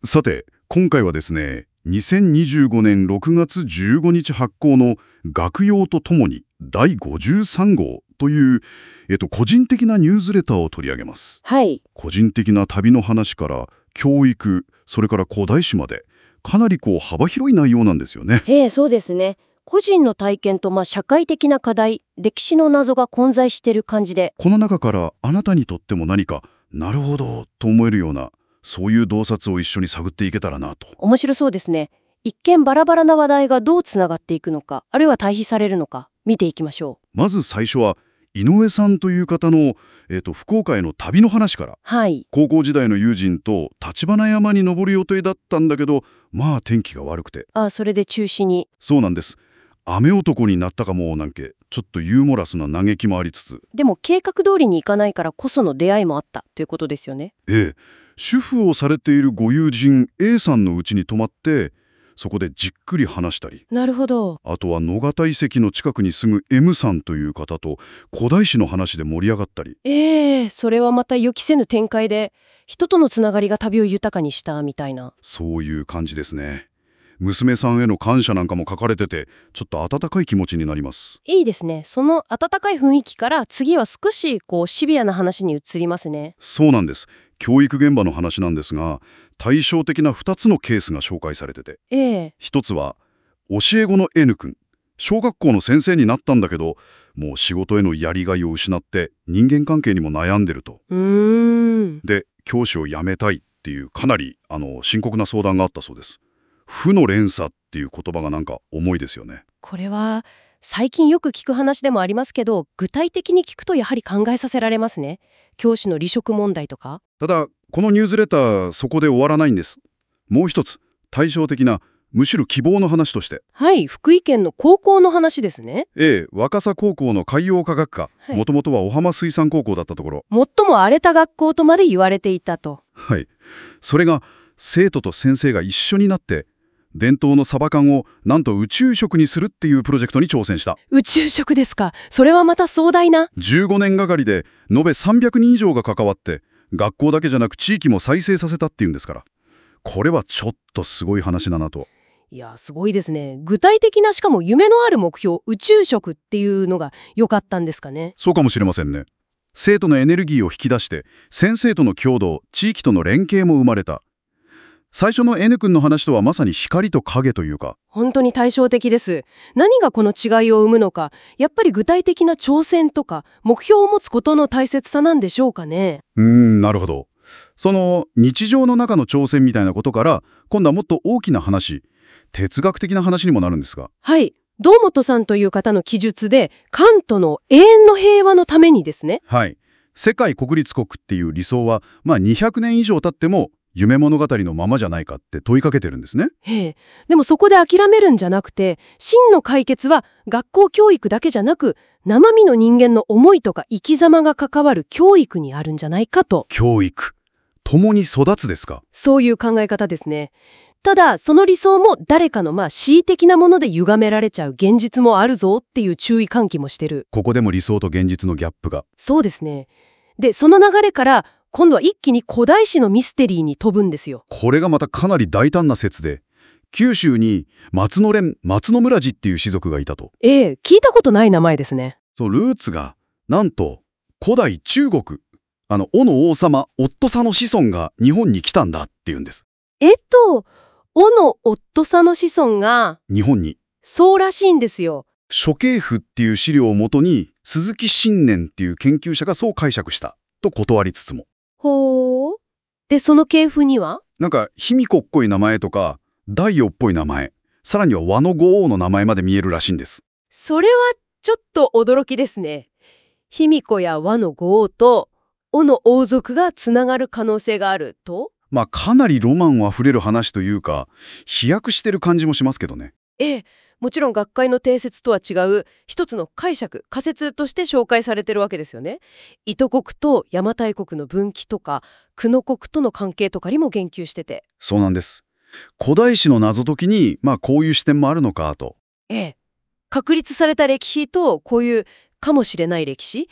さて、今回はですね、2025年6月15日発行の学用とともに第53号という、個人的なニュースレターを取り上げます。 はい。 個人的な旅の話から教育、それから古代史まで、かなり幅広い内容なんですよね。 そうですね。個人の体験と社会的な課題、歴史の謎が混在している感じで。 この中からあなたにとっても何か、なるほどと思えるような、そういう洞察を一緒に探っていけたらなと。 面白そうですね。一見バラバラな話題がどうつながっていくのか、あるいは対比されるのか、見ていきましょう。 まず最初は、井上さんという方の、福岡への旅の話から。 はい。 高校時代の友人と橘山に登る予定だったんだけど、天気が悪くて。 それで中止に。 そうなんです。雨男になったかもなんけ、ちょっとユーモラスな嘆きもありつつ。 でも計画通りにいかないからこその出会いもあったということですよね。 主婦をされているご友人 A さんの家に泊まって、そこでじっくり話したり。 なるほど。 あとは野方遺跡の近くに住む M さんという方と古代史の話で盛り上がったり。 それはまた予期せぬ展開で、人とのつながりが旅を豊かにしたみたいな。 そういう感じですね。娘さんへの感謝なんかも書かれてて、ちょっと温かい気持ちになります。 いいですね。その温かい雰囲気から次は少しシビアな話に移りますね。 そうなんです。教育現場の話なんですが、対照的な2つのケースが紹介されてて。一つは、教え子の N 君。小学校の先生になったんだけど、もう仕事へのやりがいを失って人間関係にも悩んでると。で、教師を辞めたいっていうかなり深刻な相談があったそうです。負の連鎖っていう言葉がなんか重いですよね。 これは最近よく聞く話でもありますけど、具体的に聞くとやはり考えさせられますね。教師の離職問題とか。 ただ、このニュースレター、そこで終わらないんです。もう一つ、対照的な、むしろ希望の話として。 はい、福井県の高校の話ですね。 若狭高校の海洋科学科、もともとは小浜水産高校だったところ。 最も荒れた学校とまで言われていたと。 はい。それが、生徒と先生が一緒になって、伝統のサバ缶をなんと宇宙食にするっていうプロジェクトに挑戦した。 宇宙食ですか。それはまた壮大な。 15年がかりで延べ300人以上が関わって、学校だけじゃなく地域も再生させたっていうんですから。これはちょっとすごい話だなと。 いや、すごいですね。具体的な、しかも夢のある目標、宇宙食っていうのが良かったんですかね。 そうかもしれませんね。生徒のエネルギーを引き出して、先生との共同、地域との連携も生まれた。最初の N 君の話とはまさに光と影というか。 本当に対照的です。何がこの違いを生むのか、やっぱり具体的な挑戦とか目標を持つことの大切さなんでしょうかね。 なるほど。その日常の中の挑戦みたいなことから、今度はもっと大きな話、哲学的な話にもなるんですが。 はい。堂本さんという方の記述で、カントの永遠の平和のためにですね。 はい。世界国立国っていう理想は、200年以上経っても、夢物語のままじゃないかって問いかけてるんですね。 でもそこで諦めるんじゃなくて、真の解決は学校教育だけじゃなく、生身の人間の思いとか生き様が関わる教育にあるんじゃないかと。 教育。共に育つですか。 そういう考え方ですね。ただ、その理想も誰かの恣意的なもので歪められちゃう現実もあるぞっていう注意喚起もしてる。 ここでも理想と現実のギャップが。 そうですね。で、その流れから、今度は一気に古代史のミステリーに飛ぶんですよ。 これがまたかなり大胆な説で、九州に松野村寺っていう氏族がいたと。 聞いたことない名前ですね。 そう、ルーツが、なんと、古代中国、尾の王様、夫佐の子孫が日本に来たんだっていうんです。 尾の夫佐の子孫が、 日本に。 そうらしいんですよ。 諸経譜っていう資料をもとに、鈴木信念っていう研究者がそう解釈したと断りつつも。 ほー。で、その系譜にはなんか、卑弥呼っぽい名前とか、大王っぽい名前、さらには倭の五王の名前まで見えるらしいんです。 それはちょっと驚きですね。卑弥呼や倭の五王と尾の王族がつながる可能性があると？ かなりロマンあふれる話というか、飛躍してる感じもしますけどね。 もちろん学会の定説とは違う一つの解釈、仮説として紹介されてるわけですよね。糸国と邪馬台国の分岐とか、久野国との関係とかにも言及してて。 そうなんです。古代史の謎解きに、こういう視点もあるのかと。 確立された歴史とこういうかもしれない歴史、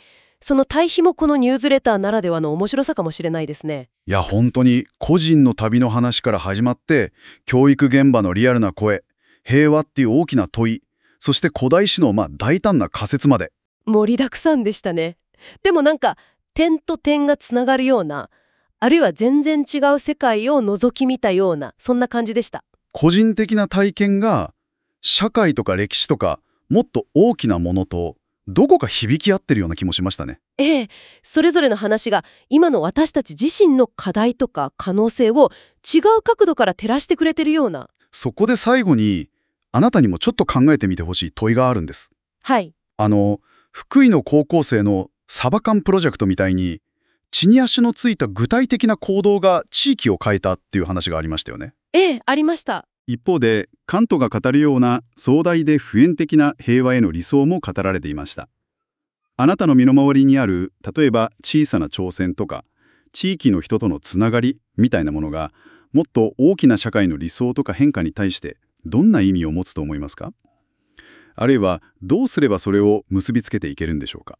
その対比もこのニュースレターならではの面白さかもしれないですね。 いや本当に個人の旅の話から始まって、教育現場のリアルな声、平和っていう大きな問い、そして古代史の大胆な仮説まで。 盛りだくさんでしたね。でもなんか点と点がつながるような、あるいは全然違う世界を覗き見たような、そんな感じでした。 個人的な体験が社会とか歴史とかもっと大きなものとどこか響き合ってるような気もしましたね。 ええ、それぞれの話が今の私たち自身の課題とか可能性を違う角度から照らしてくれてるような。 そこで最後にあなたにもちょっと考えてみてほしい問いがあるんです。 はい。 福井の高校生のサバ缶プロジェクトみたいに地に足のついた具体的な行動が地域を変えたっていう話がありましたよね。 ええ、ありました。 一方でカントが語るような壮大で普遍的な平和への理想も語られていました。あなたの身の回りにある例えば小さな挑戦とか地域の人とのつながりみたいなものがもっと大きな社会の理想とか変化に対してどんな意味を持つと思いますか？あるいはどうすればそれを結びつけていけるんでしょうか？